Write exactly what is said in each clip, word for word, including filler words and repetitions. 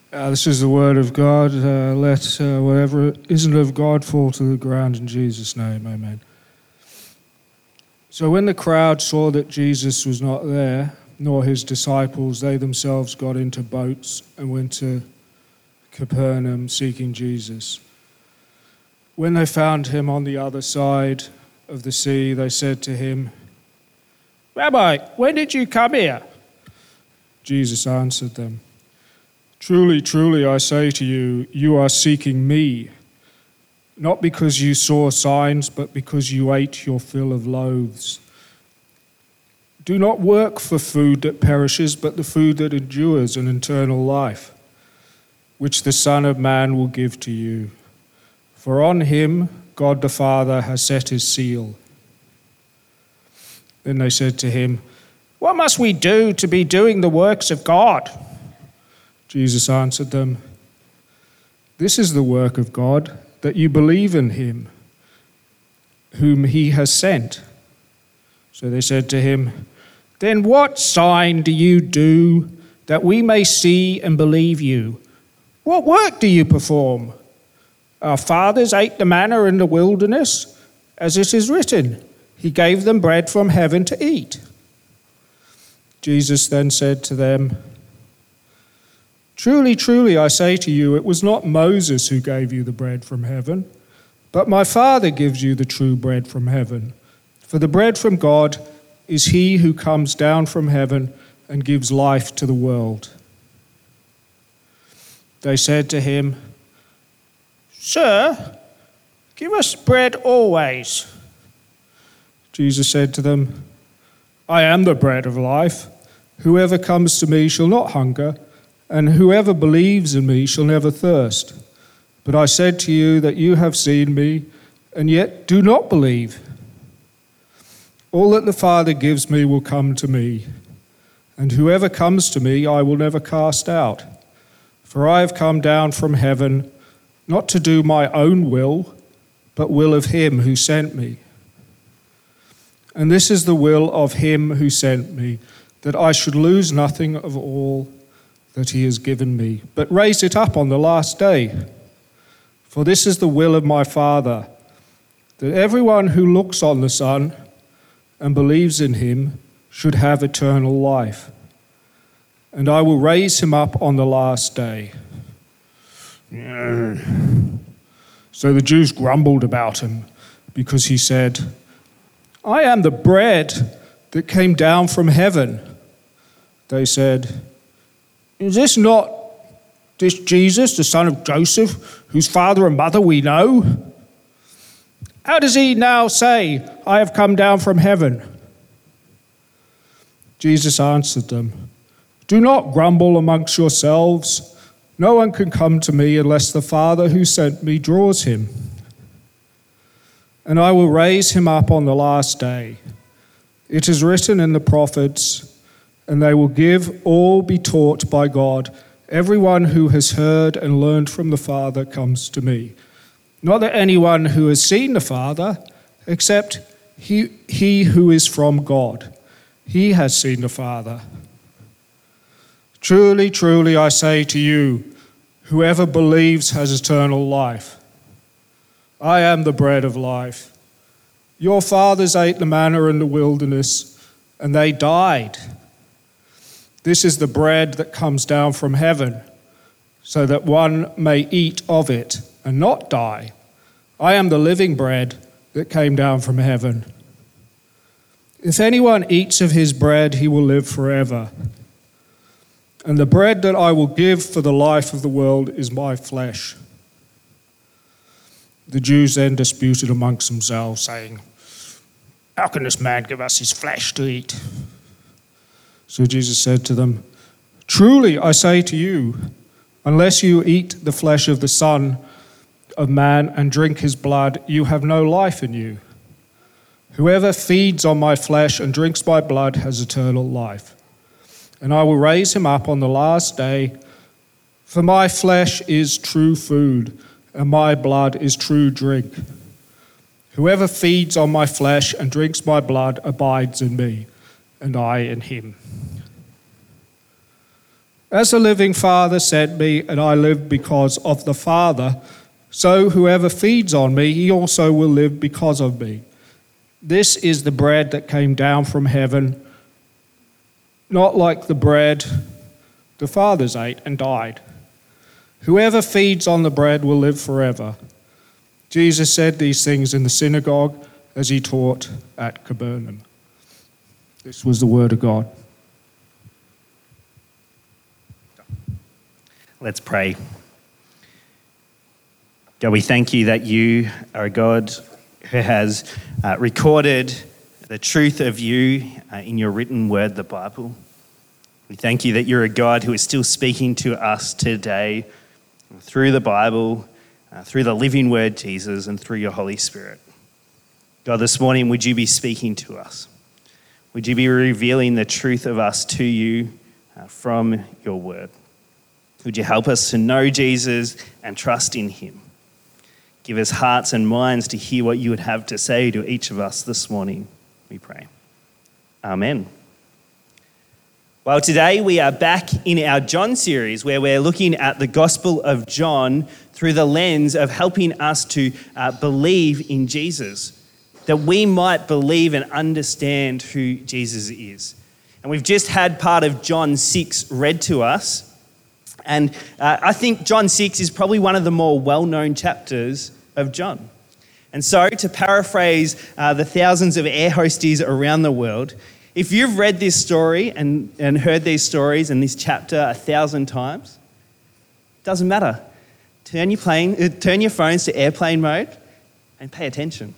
Uh, this is the word of God. Uh, let uh, whatever isn't of God fall to the ground in Jesus' name. Amen. So when the crowd saw that Jesus was not there, nor his disciples, they themselves got into boats and went to Capernaum seeking Jesus. When they found him on the other side of the sea, they said to him, "Rabbi, when did you come here?" Jesus answered them, "Truly, truly, I say to you, you are seeking me, not because you saw signs, but because you ate your fill of loaves. Do not work for food that perishes, but the food that endures an eternal life, which the Son of Man will give to you. For on him God the Father has set his seal." Then they said to him, "What must we do to be doing the works of God?" Jesus answered them, "This is the work of God, that you believe in him, whom he has sent." So they said to him, "Then what sign do you do that we may see and believe you? What work do you perform? Our fathers ate the manna in the wilderness, as it is written, he gave them bread from heaven to eat." Jesus then said to them, "Truly, truly, I say to you, it was not Moses who gave you the bread from heaven, but my Father gives you the true bread from heaven. For the bread from God is he who comes down from heaven and gives life to the world." They said to him, "Sir, give us bread always." Jesus said to them, "I am the bread of life. Whoever comes to me shall not hunger, and whoever believes in me shall never thirst. But I said to you that you have seen me, and yet do not believe. All that the Father gives me will come to me, and whoever comes to me I will never cast out. For I have come down from heaven, not to do my own will, but will of him who sent me. And this is the will of him who sent me, that I should lose nothing of all that he has given me, but raise it up on the last day. For this is the will of my Father, that everyone who looks on the Son and believes in him should have eternal life. And I will raise him up on the last day." So the Jews grumbled about him because he said, "I am the bread that came down from heaven." They said, "Is this not this Jesus, the son of Joseph, whose father and mother we know? How does he now say, 'I have come down from heaven'?" Jesus answered them, "Do not grumble amongst yourselves. No one can come to me unless the Father who sent me draws him. And I will raise him up on the last day. It is written in the prophets, and they will give all be taught by God. Everyone who has heard and learned from the Father comes to me. Not that anyone who has seen the Father, except he, he who is from God. He has seen the Father. Truly, truly, I say to you, whoever believes has eternal life. I am the bread of life. Your fathers ate the manna in the wilderness, and they died. This is the bread that comes down from heaven, so that one may eat of it and not die. I am the living bread that came down from heaven. If anyone eats of his bread, he will live forever. And the bread that I will give for the life of the world is my flesh." The Jews then disputed amongst themselves, saying, "How can this man give us his flesh to eat?" So Jesus said to them, "Truly I say to you, unless you eat the flesh of the Son of Man and drink his blood, you have no life in you. Whoever feeds on my flesh and drinks my blood has eternal life, and I will raise him up on the last day. For my flesh is true food, and my blood is true drink. Whoever feeds on my flesh and drinks my blood abides in me, and I in him." As the living Father sent me, and I live because of the Father, so whoever feeds on me, he also will live because of me. This is the bread that came down from heaven, not like the bread the fathers ate and died. Whoever feeds on the bread will live forever. Jesus said these things in the synagogue as he taught at Capernaum. This was the word of God. Let's pray. God, we thank you that you are a God who has uh, recorded the truth of you uh, in your written word, the Bible. We thank you that you're a God who is still speaking to us today through the Bible, uh, through the living word, Jesus, and through your Holy Spirit. God, this morning, would you be speaking to us? Would you be revealing the truth of us to you uh, from your word? Would you help us to know Jesus and trust in him? Give us hearts and minds to hear what you would have to say to each of us this morning, we pray. Amen. Well, today we are back in our John series where we're looking at the Gospel of John through the lens of helping us to uh, believe in Jesus, that we might believe and understand who Jesus is. And we've just had part of John six read to us. And uh, I think John six is probably one of the more well-known chapters of John. And so, to paraphrase uh, the thousands of air hosties around the world, if you've read this story and, and heard these stories and this chapter a thousand times, it doesn't matter. Turn your plane, uh, turn your phones to airplane mode and pay attention.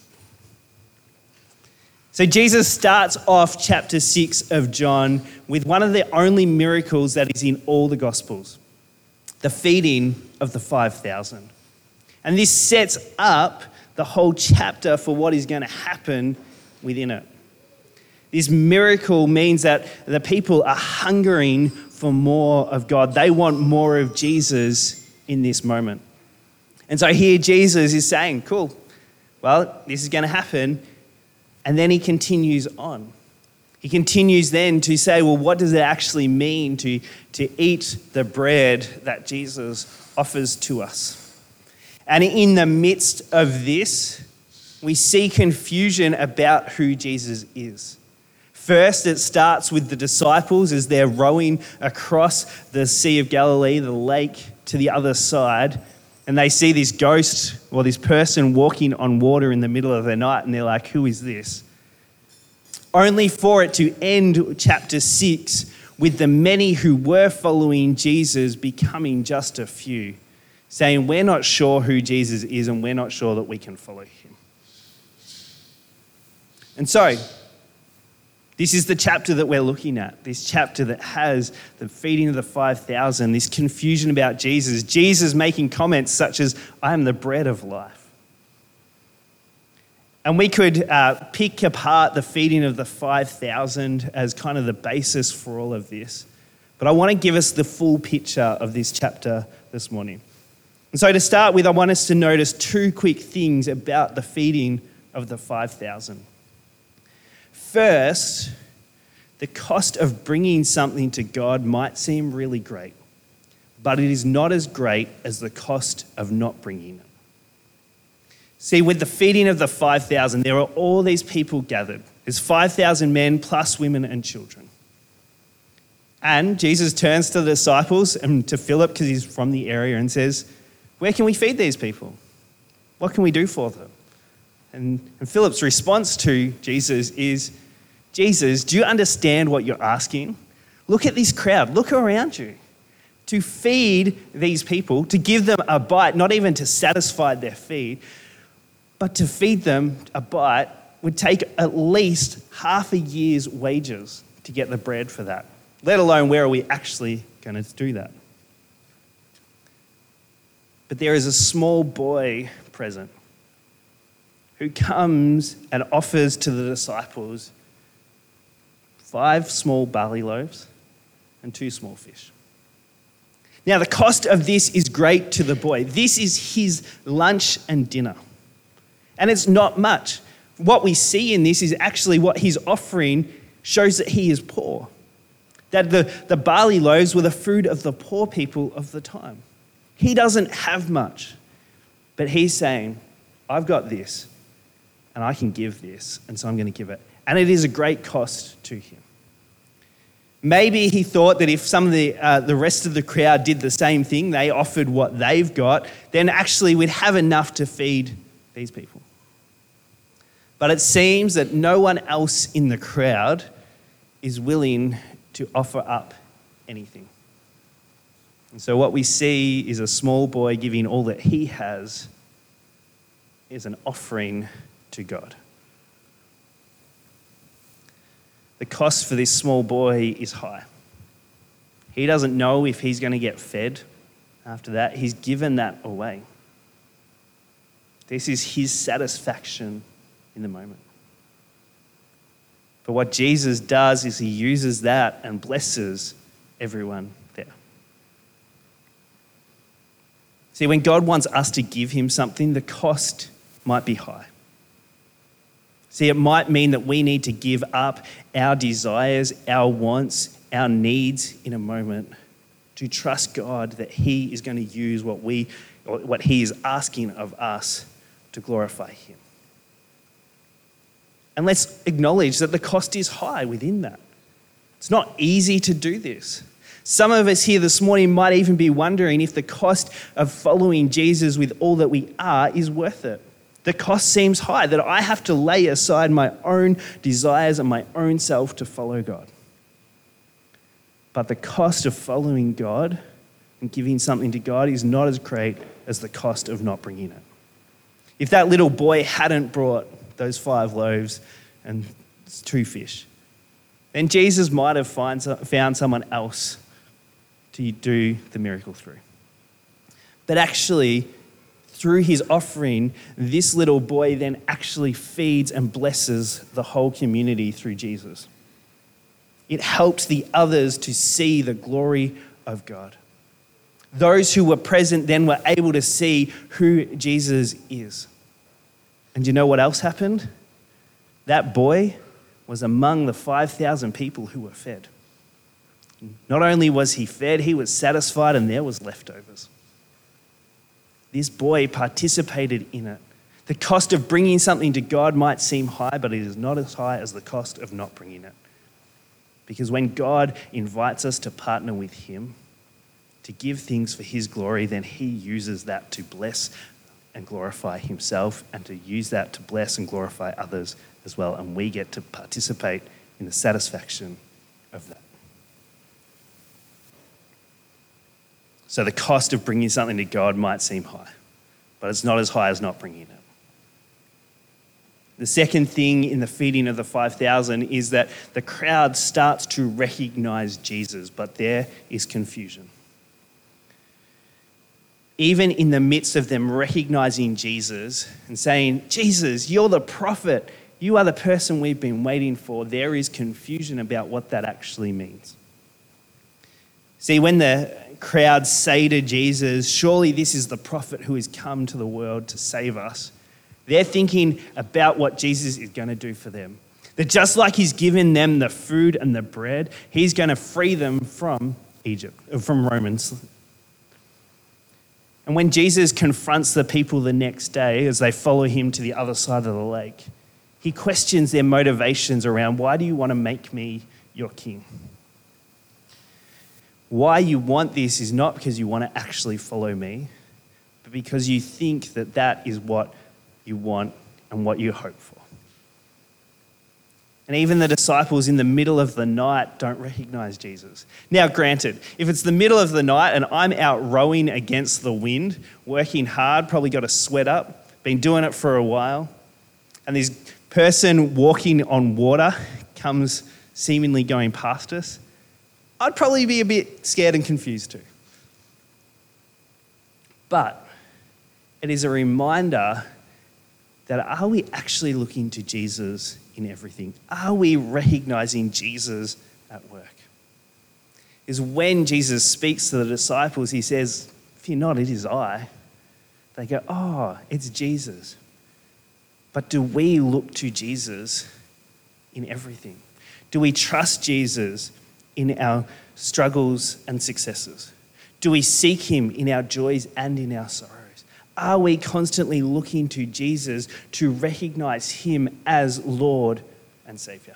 So Jesus starts off chapter six of John with one of the only miracles that is in all the Gospels, the feeding of the five thousand. And this sets up the whole chapter for what is going to happen within it. This miracle means that the people are hungering for more of God. They want more of Jesus in this moment. And so here Jesus is saying, cool, well, this is going to happen. And then he continues on. He continues then to say, well, what does it actually mean to, to eat the bread that Jesus offers to us? And in the midst of this, we see confusion about who Jesus is. First, it starts with the disciples as they're rowing across the Sea of Galilee, the lake, to the other side. And they see this ghost or this person walking on water in the middle of the night, and they're like, who is this? Only for it to end chapter six with the many who were following Jesus becoming just a few, saying, we're not sure who Jesus is and we're not sure that we can follow him. And so, this is the chapter that we're looking at, this chapter that has the feeding of the five thousand, this confusion about Jesus, Jesus making comments such as, I am the bread of life. And we could uh, pick apart the feeding of the five thousand as kind of the basis for all of this. But I want to give us the full picture of this chapter this morning. And so to start with, I want us to notice two quick things about the feeding of the five thousand. First, the cost of bringing something to God might seem really great, but it is not as great as the cost of not bringing it. See, with the feeding of the five thousand, there are all these people gathered. There's five thousand men plus women and children. And Jesus turns to the disciples and to Philip, because he's from the area, and says, where can we feed these people? What can we do for them? And, and Philip's response to Jesus is, Jesus, do you understand what you're asking? Look at this crowd. Look around you. To feed these people, to give them a bite, not even to satisfy their feed, but to feed them a bite would take at least half a year's wages to get the bread for that, let alone where are we actually going to do that? But there is a small boy present who comes and offers to the disciples five small barley loaves and two small fish. Now, the cost of this is great to the boy. This is his lunch and dinner. And it's not much. What we see in this is actually what he's offering shows that he is poor. That the, the barley loaves were the food of the poor people of the time. He doesn't have much, but he's saying, I've got this, and I can give this, and so I'm going to give it. And it is a great cost to him. Maybe he thought that if some of the, uh, the rest of the crowd did the same thing, they offered what they've got, then actually we'd have enough to feed these people. But it seems that no one else in the crowd is willing to offer up anything. And so what we see is a small boy giving all that he has is an offering to God. The cost for this small boy is high. He doesn't know if he's going to get fed after that. He's given that away. This is his satisfaction in the moment. But what Jesus does is he uses that and blesses everyone there. See, when God wants us to give him something, the cost might be high. See, it might mean that we need to give up our desires, our wants, our needs in a moment to trust God that he is going to use what we, or what he is asking of us to glorify him. And let's acknowledge that the cost is high within that. It's not easy to do this. Some of us here this morning might even be wondering if the cost of following Jesus with all that we are is worth it. The cost seems high, that I have to lay aside my own desires and my own self to follow God. But the cost of following God and giving something to God is not as great as the cost of not bringing it. If that little boy hadn't brought those five loaves and two fish, then Jesus might have find, found someone else to do the miracle through. But actually, through his offering, this little boy then actually feeds and blesses the whole community through Jesus. It helped the others to see the glory of God. Those who were present then were able to see who Jesus is. And you know what else happened? That boy was among the five thousand people who were fed. Not only was he fed, he was satisfied and there was leftovers. This boy participated in it. The cost of bringing something to God might seem high, but it is not as high as the cost of not bringing it. Because when God invites us to partner with him, to give things for his glory, then he uses that to bless and glorify himself and to use that to bless and glorify others as well. And we get to participate in the satisfaction of that. So the cost of bringing something to God might seem high, but it's not as high as not bringing it. The second thing in the feeding of the five thousand is that the crowd starts to recognize Jesus, but there is confusion. Even in the midst of them recognizing Jesus and saying, Jesus, you're the prophet, you are the person we've been waiting for, there is confusion about what that actually means. See, when the crowds say to Jesus, surely this is the prophet who has come to the world to save us, they're thinking about what Jesus is going to do for them. That just like he's given them the food and the bread, he's going to free them from Egypt, from Romans. And when Jesus confronts the people the next day as they follow him to the other side of the lake, he questions their motivations around, why do you want to make me your king? Why you want this is not because you want to actually follow me, but because you think that that is what you want and what you hope for. And even the disciples in the middle of the night don't recognize Jesus. Now, granted, if it's the middle of the night and I'm out rowing against the wind, working hard, probably got a sweat up, been doing it for a while, and this person walking on water comes seemingly going past us, I'd probably be a bit scared and confused too. But it is a reminder that are we actually looking to Jesus in everything? Are we recognizing Jesus at work? Is when Jesus speaks to the disciples, he says, if you're not, it is I. They go, oh, it's Jesus. But do we look to Jesus in everything? Do we trust Jesus in our struggles and successes? Do we seek him in our joys and in our sorrows? Are we constantly looking to Jesus to recognize him as Lord and Savior?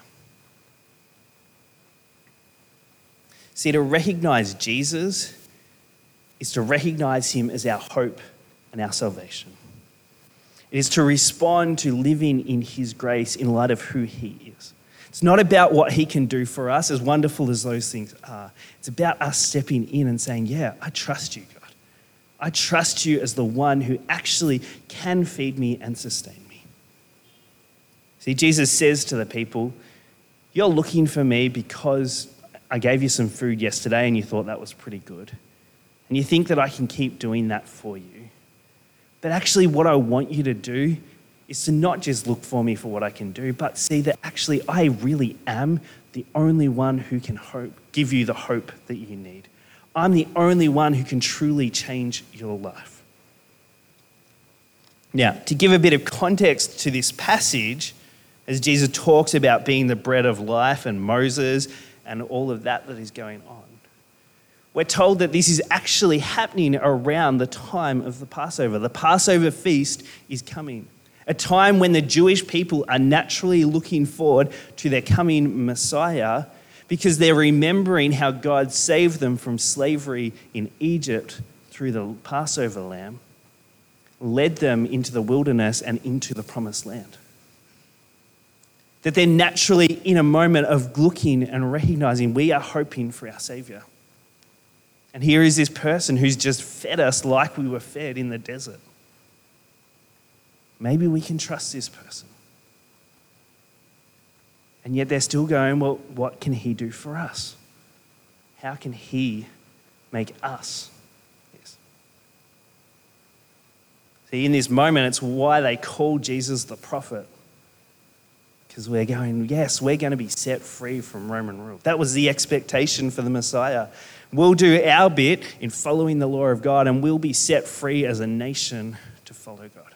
See, to recognize Jesus is to recognize him as our hope and our salvation. It is to respond to living in his grace in light of who he is. It's not about what he can do for us, as wonderful as those things are. It's about us stepping in and saying, yeah, I trust you, God. I trust you as the one who actually can feed me and sustain me. See, Jesus says to the people, you're looking for me because I gave you some food yesterday and you thought that was pretty good. And you think that I can keep doing that for you. But actually what I want you to do is to not just look for me for what I can do, but see that actually I really am the only one who can hope, give you the hope that you need. I'm the only one who can truly change your life. Now, to give a bit of context to this passage, as Jesus talks about being the bread of life and Moses and all of that that is going on, we're told that this is actually happening around the time of the Passover. The Passover feast is coming, a time when the Jewish people are naturally looking forward to their coming Messiah because they're remembering how God saved them from slavery in Egypt through the Passover lamb, led them into the wilderness and into the promised land. That they're naturally in a moment of looking and recognizing we are hoping for our Savior. And here is this person who's just fed us like we were fed in the desert. Maybe we can trust this person. And yet they're still going, well, what can he do for us? How can he make us this? See, in this moment, it's why they call Jesus the prophet. Because we're going, yes, we're going to be set free from Roman rule. That was the expectation for the Messiah. We'll do our bit in following the law of God and we'll be set free as a nation to follow God.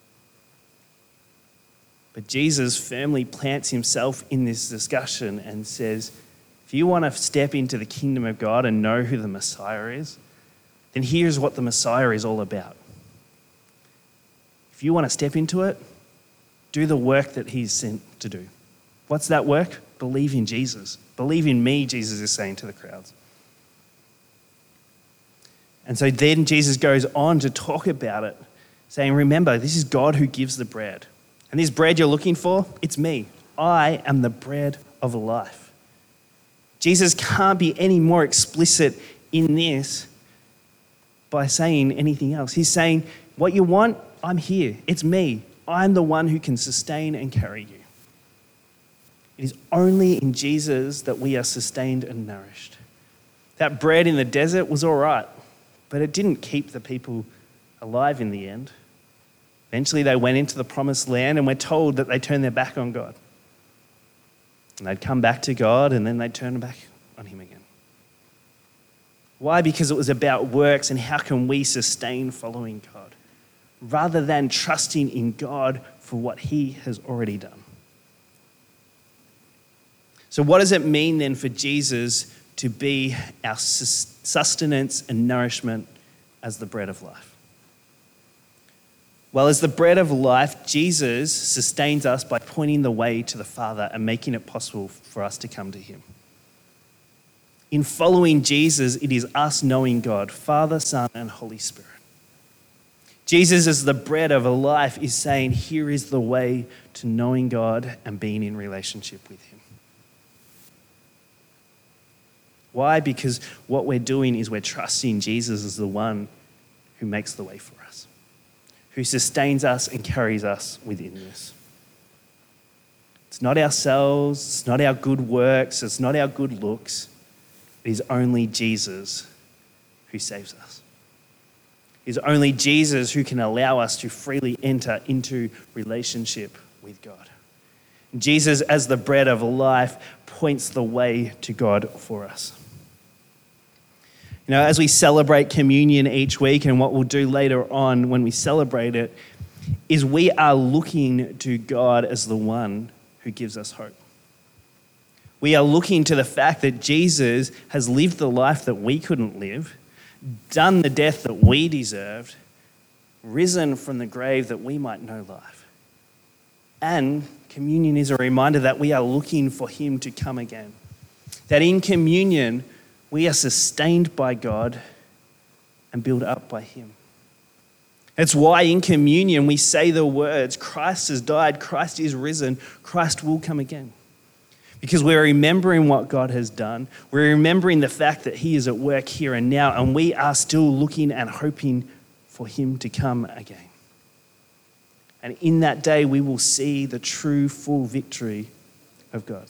But Jesus firmly plants himself in this discussion and says, if you want to step into the kingdom of God and know who the Messiah is, then here's what the Messiah is all about. If you want to step into it, do the work that he's sent to do. What's that work? Believe in Jesus. Believe in me, Jesus is saying to the crowds. And so then Jesus goes on to talk about it, saying, remember, this is God who gives the bread. And this bread you're looking for, it's me. I am the bread of life. Jesus can't be any more explicit in this by saying anything else. He's saying, what you want, I'm here. It's me. I'm the one who can sustain and carry you. It is only in Jesus that we are sustained and nourished. That bread in the desert was all right, but it didn't keep the people alive in the end. Eventually they went into the promised land and we're told that they turned their back on God. And they'd come back to God and then they'd turn back on him again. Why? Because it was about works and how can we sustain following God, rather than trusting in God for what he has already done. So what does it mean then for Jesus to be our sustenance and nourishment as the bread of life? Well, as the bread of life, Jesus sustains us by pointing the way to the Father and making it possible for us to come to him. In following Jesus, it is us knowing God, Father, Son, and Holy Spirit. Jesus, as the bread of a life, is saying, here is the way to knowing God and being in relationship with him. Why? Because what we're doing is we're trusting Jesus as the one who makes the way for us, who sustains us and carries us within this. It's not ourselves, it's not our good works, it's not our good looks. It is only Jesus who saves us. It is only Jesus who can allow us to freely enter into relationship with God. Jesus, as the bread of life, points the way to God for us. You know, as we celebrate communion each week, and what we'll do later on when we celebrate it, is we are looking to God as the one who gives us hope. We are looking to the fact that Jesus has lived the life that we couldn't live, done the death that we deserved, risen from the grave that we might know life. And communion is a reminder that we are looking for him to come again. That in communion, we are sustained by God and built up by him. That's why in communion we say the words, Christ has died, Christ is risen, Christ will come again. Because we're remembering what God has done. We're remembering the fact that he is at work here and now, and we are still looking and hoping for him to come again. And in that day, we will see the true, full victory of God.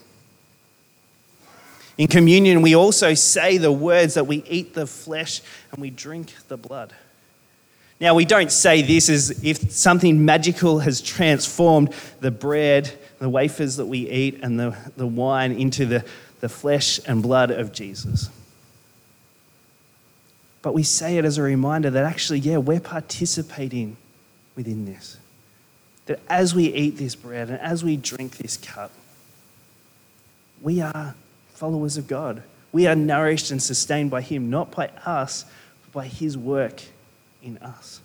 In communion, we also say the words that we eat the flesh and we drink the blood. Now, we don't say this as if something magical has transformed the bread, the wafers that we eat, and the, the wine into the, the flesh and blood of Jesus. But we say it as a reminder that actually, yeah, we're participating within this. That as we eat this bread and as we drink this cup, we are followers of God. We are nourished and sustained by him, not by us, but by his work in us.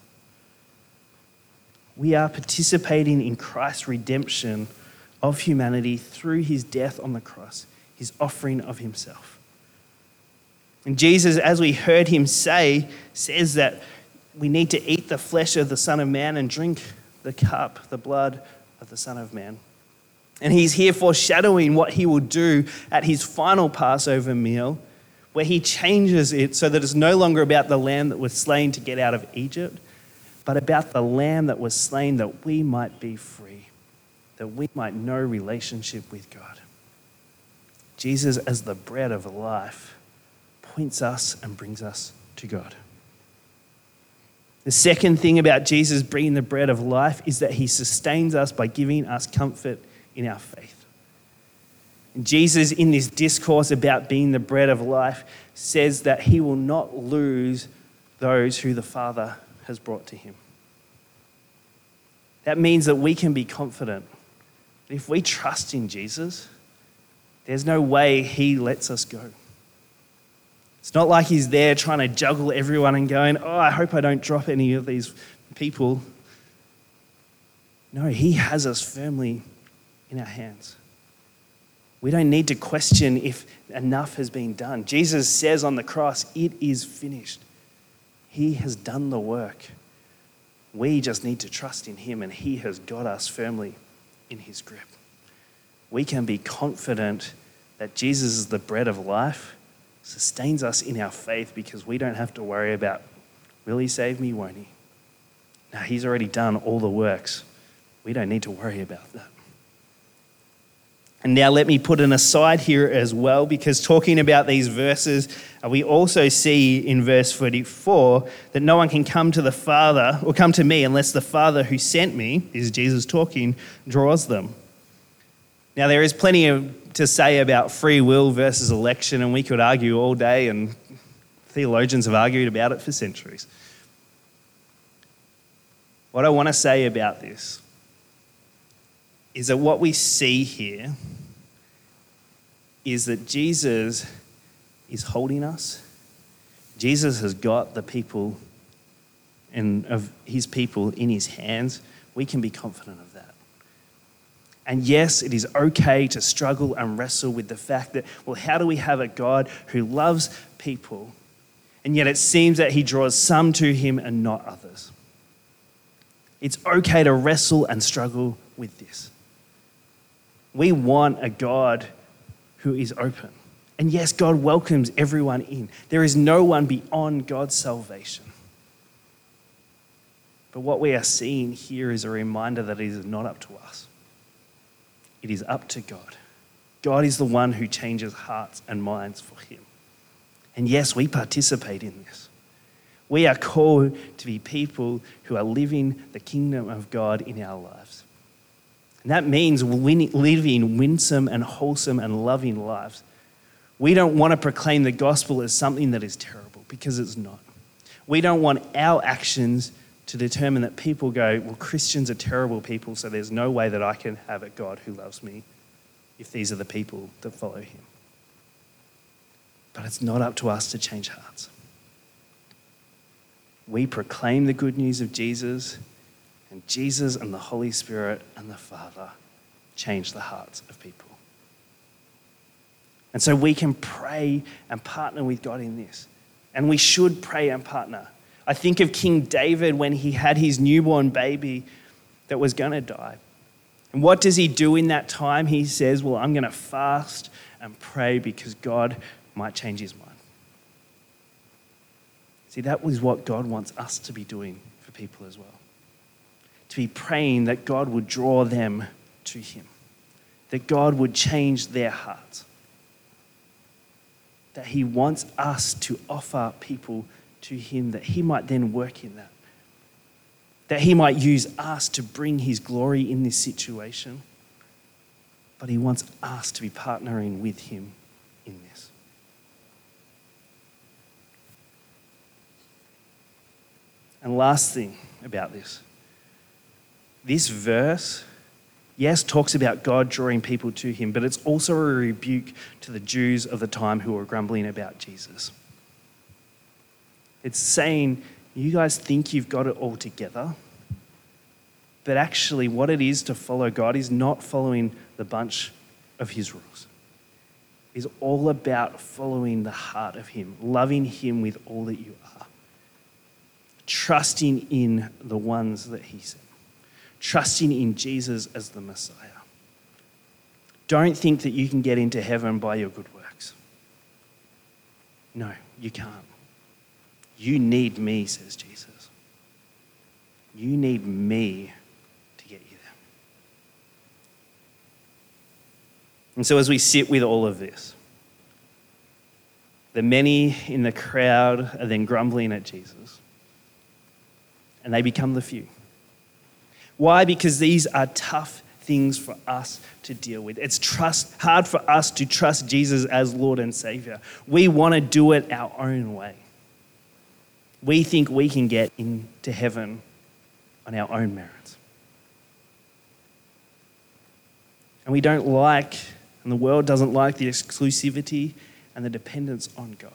We are participating in Christ's redemption of humanity through his death on the cross, his offering of himself. And Jesus, as we heard him say, says that we need to eat the flesh of the Son of Man and drink the cup, the blood of the Son of Man. And he's here foreshadowing what he will do at his final Passover meal, where he changes it so that it's no longer about the lamb that was slain to get out of Egypt, but about the lamb that was slain that we might be free, that we might know relationship with God. Jesus, as the bread of life, points us and brings us to God. The second thing about Jesus bringing the bread of life is that he sustains us by giving us comfort in our faith. And Jesus, in this discourse about being the bread of life, says that he will not lose those who the Father has brought to him. That means that we can be confident that if we trust in Jesus, there's no way he lets us go. It's not like he's there trying to juggle everyone and going, oh, I hope I don't drop any of these people. No, he has us firmly in our hands. We don't need to question if enough has been done. Jesus says on the cross, it is finished. He has done the work. We just need to trust in him, and he has got us firmly in his grip. We can be confident that Jesus is the bread of life, sustains us in our faith because we don't have to worry about, will he save me, won't he? No, he's already done all the works. We don't need to worry about that. And now let me put an aside here as well, because talking about these verses, we also see in verse thirty-four that no one can come to the Father or come to me unless the Father who sent me, is Jesus talking, draws them. Now there is plenty of, to say about free will versus election, and we could argue all day, and theologians have argued about it for centuries. What I want to say about this is that what we see here is that Jesus is holding us. Jesus has got the people and of his people in his hands. We can be confident of that. And yes, it is okay to struggle and wrestle with the fact that, well, how do we have a God who loves people, and yet it seems that he draws some to him and not others? It's okay to wrestle and struggle with this. We want a God who is open. And yes, God welcomes everyone in. There is no one beyond God's salvation. But what we are seeing here is a reminder that it is not up to us. It is up to God. God is the one who changes hearts and minds for him. And yes, we participate in this. We are called to be people who are living the kingdom of God in our lives. And that means living winsome and wholesome and loving lives. We don't want to proclaim the gospel as something that is terrible, because it's not. We don't want our actions to determine that people go, well, Christians are terrible people, so there's no way that I can have a God who loves me. if these are the people that follow him. But it's not up to us to change hearts. We proclaim the good news of Jesus, and Jesus and the Holy Spirit and the Father change the hearts of people. And so we can pray and partner with God in this. And we should pray and partner. I think of King David when he had his newborn baby that was going to die. And what does he do in that time? He says, well, I'm going to fast and pray because God might change his mind. See, that was what God wants us to be doing for people as well. To be praying that God would draw them to him. That God would change their hearts. That he wants us to offer people to him, that he might then work in that. That he might use us to bring his glory in this situation. But he wants us to be partnering with him in this. And last thing about this. This verse, yes, talks about God drawing people to him, but it's also a rebuke to the Jews of the time who were grumbling about Jesus. It's saying, you guys think you've got it all together, but actually what it is to follow God is not following the bunch of his rules. It's all about following the heart of him, loving him with all that you are, trusting in the ones that he sent, trusting in Jesus as the Messiah. Don't think that you can get into heaven by your good works. No, you can't. You need me, says Jesus. You need me to get you there. And so as we sit with all of this, the many in the crowd are then grumbling at Jesus, and they become the few. Why? Because these are tough things for us to deal with. It's trust hard for us to trust Jesus as Lord and Savior. We want to do it our own way. We think we can get into heaven on our own merits. And we don't like, and the world doesn't like, the exclusivity and the dependence on God.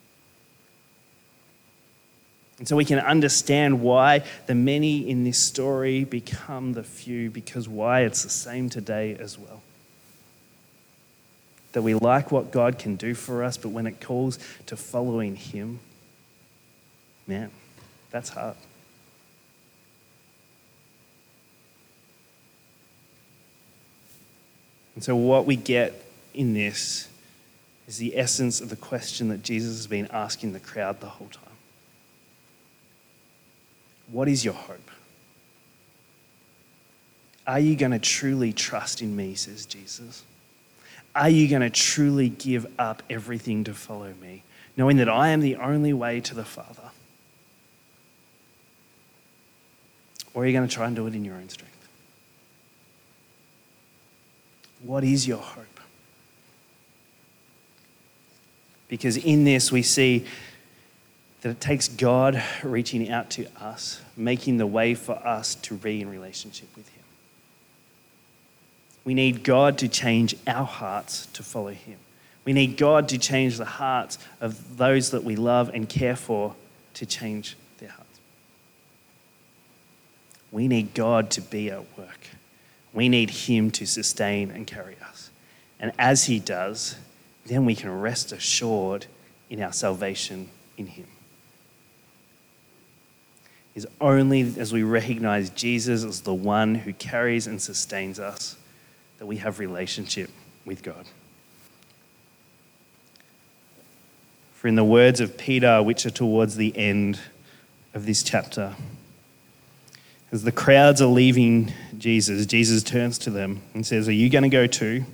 And so we can understand why the many in this story become the few, because why it's the same today as well. That we like what God can do for us, but when it calls to following him, man, that's hard. And so what we get in this is the essence of the question that Jesus has been asking the crowd the whole time. What is your hope? Are you going to truly trust in me, says Jesus? Are you going to truly give up everything to follow me, knowing that I am the only way to the Father? Or are you going to try and do it in your own strength? What is your hope? Because in this we see that it takes God reaching out to us, making the way for us to be in relationship with him. We need God to change our hearts to follow him. We need God to change the hearts of those that we love and care for to change their hearts. We need God to be at work. We need him to sustain and carry us. And as he does, then we can rest assured in our salvation in him. It's only as we recognize Jesus as the one who carries and sustains us that we have relationship with God. For in the words of Peter, which are towards the end of this chapter, as the crowds are leaving Jesus, Jesus turns to them and says, "Are you going to go too?"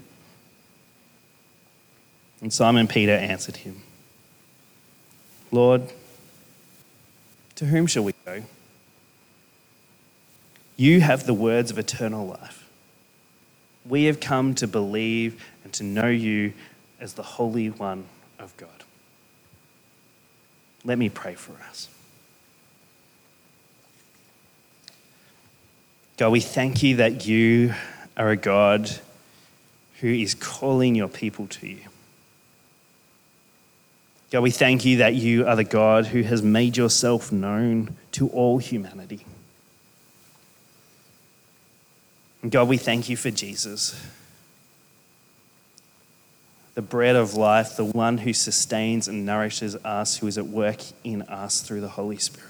And Simon Peter answered him, "Lord, to whom shall we go? You have the words of eternal life. We have come to believe and to know you as the Holy One of God." Let me pray for us. God, we thank you that you are a God who is calling your people to you. God, we thank you that you are the God who has made yourself known to all humanity. And God, we thank you for Jesus, the bread of life, the one who sustains and nourishes us, who is at work in us through the Holy Spirit.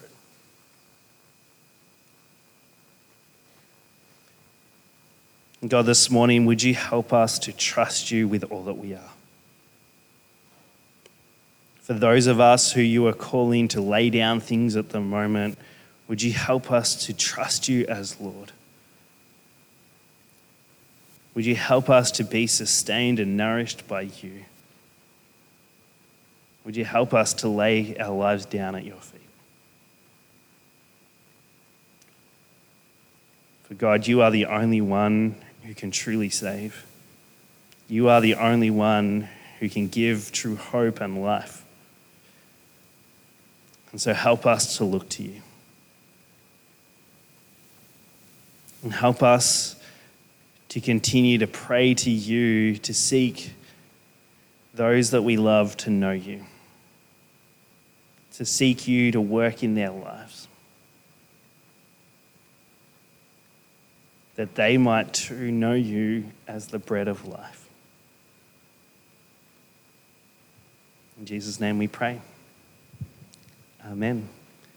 And God, this morning, would you help us to trust you with all that we are? For those of us who you are calling to lay down things at the moment, would you help us to trust you as Lord? Would you help us to be sustained and nourished by you? Would you help us to lay our lives down at your feet? For God, you are the only one who can truly save. You are the only one who can give true hope and life. And so help us to look to you. And help us to continue to pray to you, to seek those that we love to know you, to seek you to work in their lives, that they might too know you as the bread of life. In Jesus' name we pray. Amen.